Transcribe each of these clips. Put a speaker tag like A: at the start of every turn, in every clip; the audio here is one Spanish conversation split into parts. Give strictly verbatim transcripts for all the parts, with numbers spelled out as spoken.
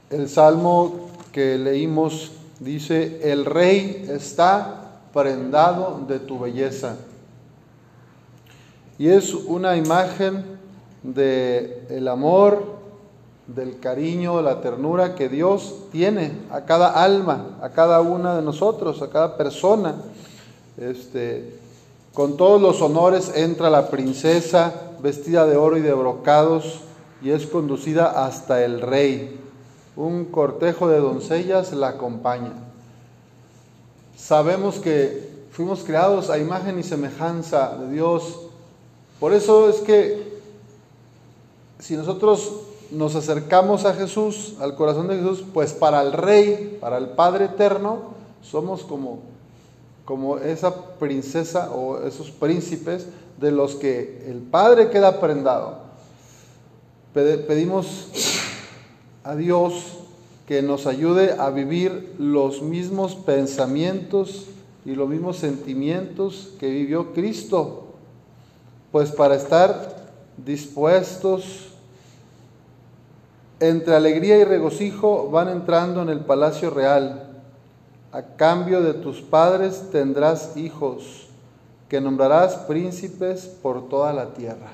A: El salmo que leímos dice: el rey está prendado de tu belleza. Y es una imagen del amor, del cariño, la ternura que Dios tiene a cada alma, a cada una de nosotros, a cada persona. Este, con todos los honores entra la princesa vestida de oro y de brocados y es conducida hasta el rey. Un cortejo de doncellas la acompaña. Sabemos que fuimos creados a imagen y semejanza de Dios. Por eso es que si nosotros nos acercamos a Jesús, al corazón de Jesús, pues para el Rey, para el Padre Eterno, somos como, como esa princesa o esos príncipes de los que el Padre queda prendado. Pedimos a Dios que nos ayude a vivir los mismos pensamientos y los mismos sentimientos que vivió Cristo, pues para estar dispuestos, entre alegría y regocijo van entrando en el palacio real. A cambio de tus padres tendrás hijos, que nombrarás príncipes por toda la tierra.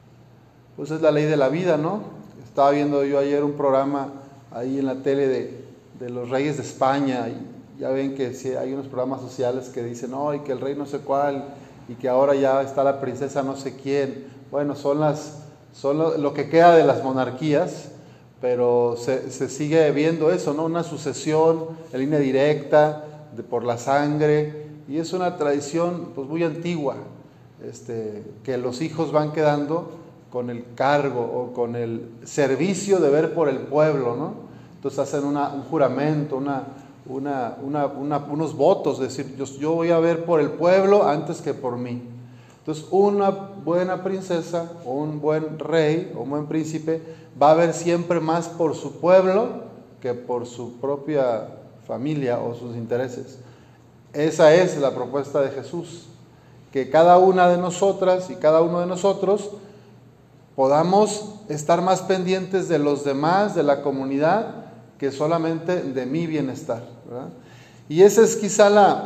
A: Pues es la ley de la vida, ¿no? Estaba viendo yo ayer un programa ahí en la tele de, de los reyes de España, y ya ven que sí, hay unos programas sociales que dicen, no, y que el rey no sé cuál, y que ahora ya está la princesa no sé quién. Bueno, son, las, son lo, lo que queda de las monarquías, pero se, se sigue viendo eso, ¿no? Una sucesión en línea directa, de, por la sangre, y es una tradición pues muy antigua, este, que los hijos van quedando con el cargo o con el servicio de ver por el pueblo, ¿no? Entonces hacen una, un juramento, una, una, una, una, unos votos, es decir, yo, yo voy a ver por el pueblo antes que por mí. Entonces una buena princesa o un buen rey o un buen príncipe va a ver siempre más por su pueblo que por su propia familia o sus intereses. Esa es la propuesta de Jesús, que cada una de nosotras y cada uno de nosotros podamos estar más pendientes de los demás, de la comunidad, que solamente de mi bienestar, ¿verdad? Y esa es quizá la,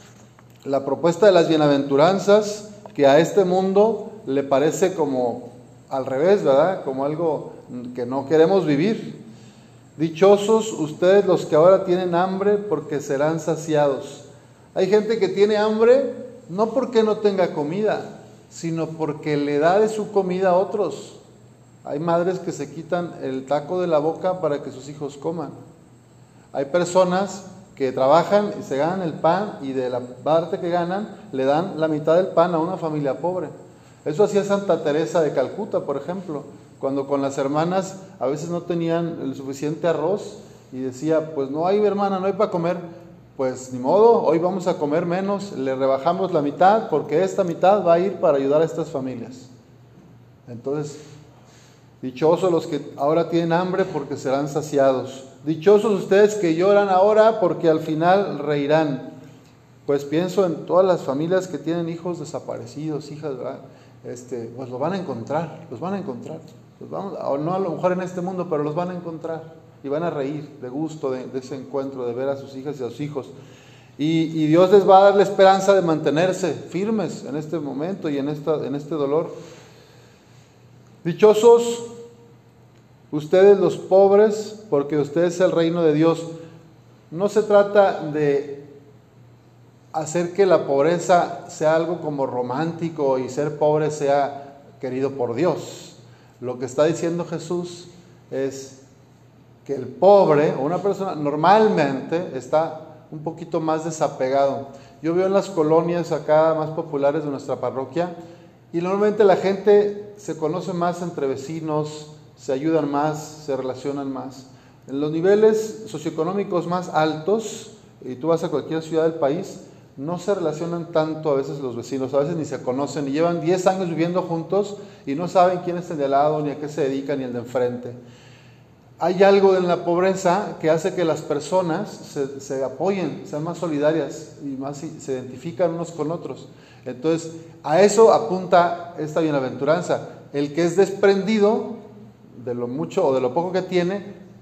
A: la propuesta de las bienaventuranzas, que a este mundo le parece como al revés, ¿verdad? Como algo que no queremos vivir. Dichosos ustedes los que ahora tienen hambre, porque serán saciados. Hay gente que tiene hambre no porque no tenga comida, sino porque le da de su comida a otros. Hay madres que se quitan el taco de la boca para que sus hijos coman. Hay personas que trabajan y se ganan el pan, y de la parte que ganan le dan la mitad del pan a una familia pobre. Eso hacía Santa Teresa de Calcuta, por ejemplo, cuando con las hermanas a veces no tenían el suficiente arroz y decía, pues no hay, hermana, no hay para comer. Pues ni modo, hoy vamos a comer menos, le rebajamos la mitad porque esta mitad va a ir para ayudar a estas familias. Entonces, dichosos los que ahora tienen hambre, porque serán saciados. Dichosos ustedes que lloran ahora, porque al final reirán. Pues pienso en todas las familias que tienen hijos desaparecidos, hijas, ¿verdad? Este, pues los van a encontrar, los van a encontrar. Los vamos, no a lo mejor en este mundo, pero los van a encontrar. Y van a reír de gusto de, de ese encuentro, de ver a sus hijas y a sus hijos. Y, y Dios les va a dar la esperanza de mantenerse firmes en este momento y en, esta, en este dolor. Dichosos ustedes los pobres, porque ustedes es el reino de Dios. No se trata de hacer que la pobreza sea algo como romántico y ser pobre sea querido por Dios. Lo que está diciendo Jesús es que el pobre o una persona normalmente está un poquito más desapegado. Yo veo en las colonias acá más populares de nuestra parroquia, y normalmente la gente se conoce más entre vecinos, se ayudan más, se relacionan más. En los niveles socioeconómicos más altos, y tú vas a cualquier ciudad del país, no se relacionan tanto a veces los vecinos, a veces ni se conocen, y llevan diez años viviendo juntos y no saben quién es el de al lado, ni a qué se dedica, ni el de enfrente. Hay algo en la pobreza que hace que las personas se, se apoyen, sean más solidarias y más se identifican unos con otros. Entonces, a eso apunta esta bienaventuranza. El que es desprendido de lo mucho o de lo poco que tiene,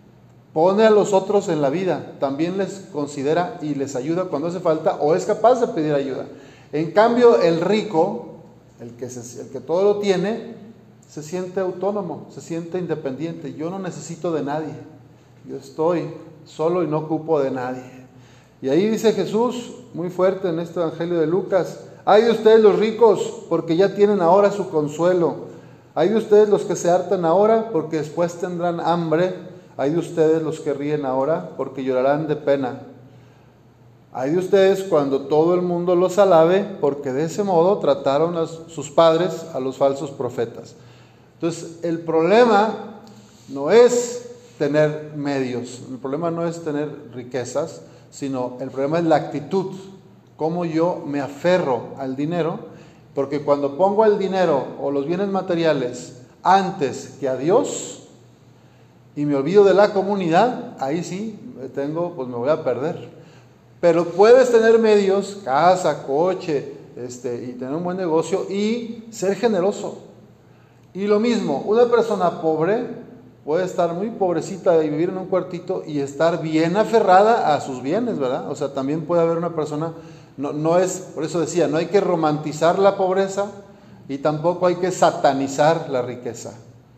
A: pone a los otros en la vida, también les considera y les ayuda cuando hace falta o es capaz de pedir ayuda. En cambio, el rico, el que, se, el que todo lo tiene, se siente autónomo, se siente independiente. Yo no necesito de nadie, yo estoy solo y no ocupo de nadie. Y ahí dice Jesús, muy fuerte en este Evangelio de Lucas: ay de ustedes los ricos, porque ya tienen ahora su consuelo. Ay de ustedes los que se hartan ahora, porque después tendrán hambre. Ay de ustedes los que ríen ahora, porque llorarán de pena. Ay de ustedes cuando todo el mundo los alabe, porque de ese modo trataron a sus padres a los falsos profetas. Entonces, el problema no es tener medios, el problema no es tener riquezas, sino el problema es la actitud, cómo yo me aferro al dinero, porque cuando pongo el dinero o los bienes materiales antes que a Dios y me olvido de la comunidad, ahí sí tengo, pues me voy a perder. Pero puedes tener medios, casa, coche, este, y tener un buen negocio y ser generoso. Y lo mismo, una persona pobre puede estar muy pobrecita y vivir en un cuartito y estar bien aferrada a sus bienes, ¿verdad? O sea, también puede haber una persona, no, no es, por eso decía, no hay que romantizar la pobreza y tampoco hay que satanizar la riqueza.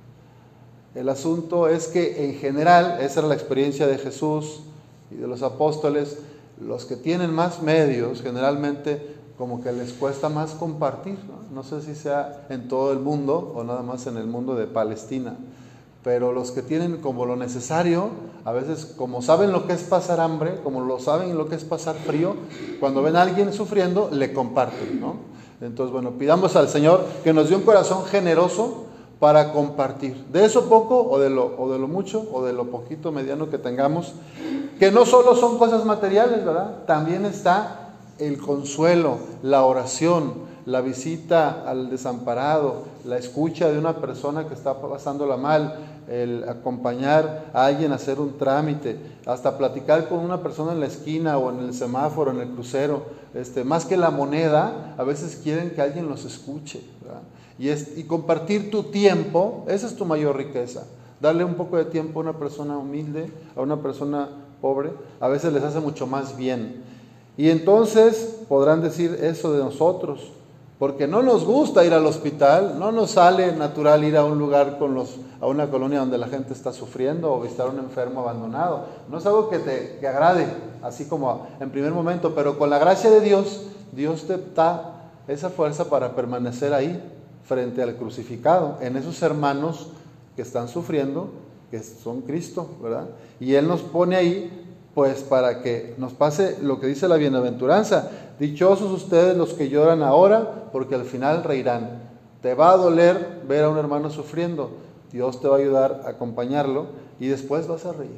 A: El asunto es que en general, esa era la experiencia de Jesús y de los apóstoles, los que tienen más medios generalmente como que les cuesta más compartir, ¿no? No sé si sea en todo el mundo o nada más en el mundo de Palestina, pero los que tienen como lo necesario, a veces como saben lo que es pasar hambre, como lo saben lo que es pasar frío, cuando ven a alguien sufriendo, le comparten, ¿no? Entonces, bueno, pidamos al Señor que nos dé un corazón generoso para compartir, de eso poco o de lo, o de lo mucho o de lo poquito mediano que tengamos, que no solo son cosas materiales, ¿verdad? También está el consuelo, la oración, la visita al desamparado, la escucha de una persona que está pasándola mal, el acompañar a alguien a hacer un trámite, hasta platicar con una persona en la esquina o en el semáforo, en el crucero, este, más que la moneda, a veces quieren que alguien los escuche, ¿verdad? Y, es, y compartir tu tiempo, esa es tu mayor riqueza. Darle un poco de tiempo a una persona humilde, a una persona pobre, a veces les hace mucho más bien. Y entonces podrán decir eso de nosotros, porque no nos gusta ir al hospital, no nos sale natural ir a un lugar con los, a una colonia donde la gente está sufriendo o visitar a un enfermo abandonado. No es algo que te que agrade, así como en primer momento, pero con la gracia de Dios, Dios te da esa fuerza para permanecer ahí frente al crucificado, en esos hermanos que están sufriendo, que son Cristo, ¿verdad? Y Él nos pone ahí pues para que nos pase lo que dice la bienaventuranza: dichosos ustedes los que lloran ahora, porque al final reirán. Te va a doler ver a un hermano sufriendo, Dios te va a ayudar a acompañarlo y después vas a reír.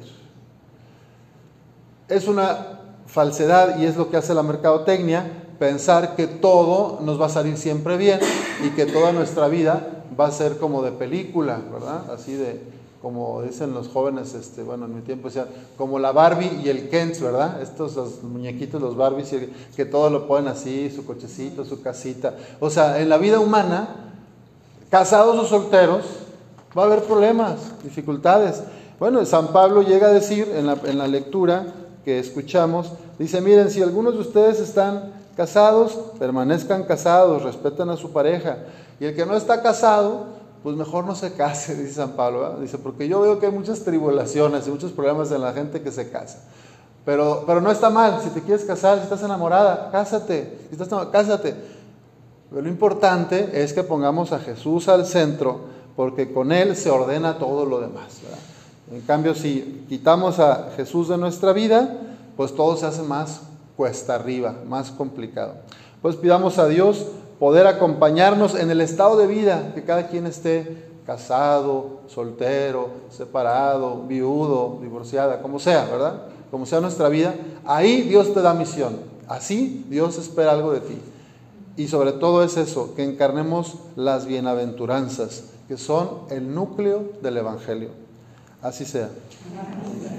A: Es una falsedad y es lo que hace la mercadotecnia, pensar que todo nos va a salir siempre bien y que toda nuestra vida va a ser como de película, ¿verdad? Así de... como dicen los jóvenes, este, bueno, en mi tiempo decían, como la Barbie y el Ken, ¿verdad? Estos los muñequitos, los Barbies, que todo lo ponen así, su cochecito, su casita. O sea, en la vida humana, casados o solteros, va a haber problemas, dificultades. Bueno, San Pablo llega a decir en la, en la lectura que escuchamos, dice, miren, si algunos de ustedes están casados, permanezcan casados, respeten a su pareja. Y el que no está casado, pues mejor no se case, dice San Pablo, ¿verdad? Dice, porque yo veo que hay muchas tribulaciones y muchos problemas en la gente que se casa. Pero, pero no está mal, si te quieres casar, si estás enamorada, cásate, si estás, cásate. Pero lo importante es que pongamos a Jesús al centro, porque con Él se ordena todo lo demás, ¿verdad? En cambio, si quitamos a Jesús de nuestra vida, pues todo se hace más cuesta arriba, más complicado. Pues pidamos a Dios poder acompañarnos en el estado de vida, que cada quien esté casado, soltero, separado, viudo, divorciada, como sea, ¿verdad? Como sea nuestra vida, ahí Dios te da misión, así Dios espera algo de ti. Y sobre todo es eso, que encarnemos las bienaventuranzas, que son el núcleo del Evangelio. Así sea.